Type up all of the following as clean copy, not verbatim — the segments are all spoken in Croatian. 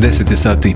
10 je sati.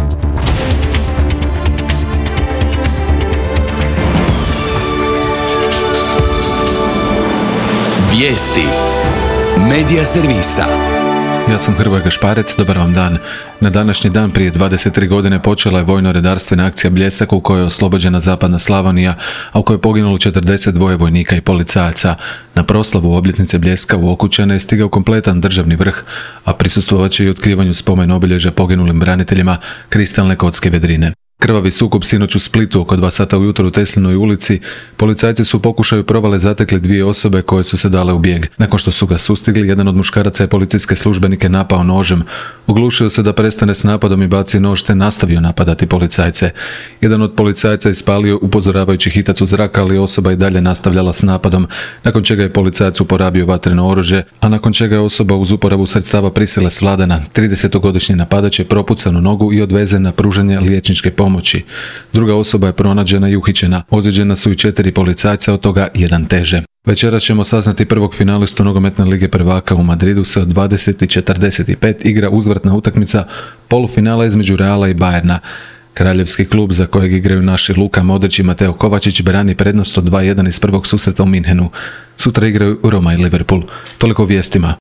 Vijesti Medija servisa. Ja sam Hrvoje Gašparec, dobar vam dan. Na današnji dan prije 23 godine počela je vojno-redarstvena akcija Bljesak u kojoj je oslobođena zapadna Slavonija, a u kojoj je poginulo 42 vojnika i policajaca. Na proslavu obljetnice Bljeska u Okučane je stigao kompletan državni vrh, a prisustvovat će i otkrivanju spomen obilježja poginulim braniteljima Kristalne kocke Vedrine. Krvavi sukob sinoć u Splitu oko 2 sata ujutro u Teslinoj ulici. Policajci su u pokušaju provale zatekli 2 osobe koje su se dale u bijeg. Nakon što su ga sustigli, jedan od muškaraca je policijske službenike napao nožem. Oglušio se da prestane s napadom i baci nož te nastavio napadati policajce. Jedan od policajaca je ispalio upozoravajući hitac u zrak, ali osoba i dalje nastavljala s napadom, nakon čega je policajac uporabio vatreno oružje, a nakon čega je osoba uz uporabu sredstava prisile svladana. 30-godišnji napadač je propucan u nogu i odvezen na pružanje liječničke pomoći. Druga osoba je pronađena i uhićena. Ozlijeđena su i 4 policajca, od toga 1 teže. Večera ćemo saznati prvog finalistu nogometne lige prvaka. U Madridu se od 20:45 igra uzvratna utakmica polufinala između Reala i Bayerna. Kraljevski klub za kojeg igraju naši Luka Modrić i Mateo Kovačić brani prednost od 2:1 iz prvog susreta u Minhenu. Sutra igraju Roma i Liverpool. Toliko o vijestima.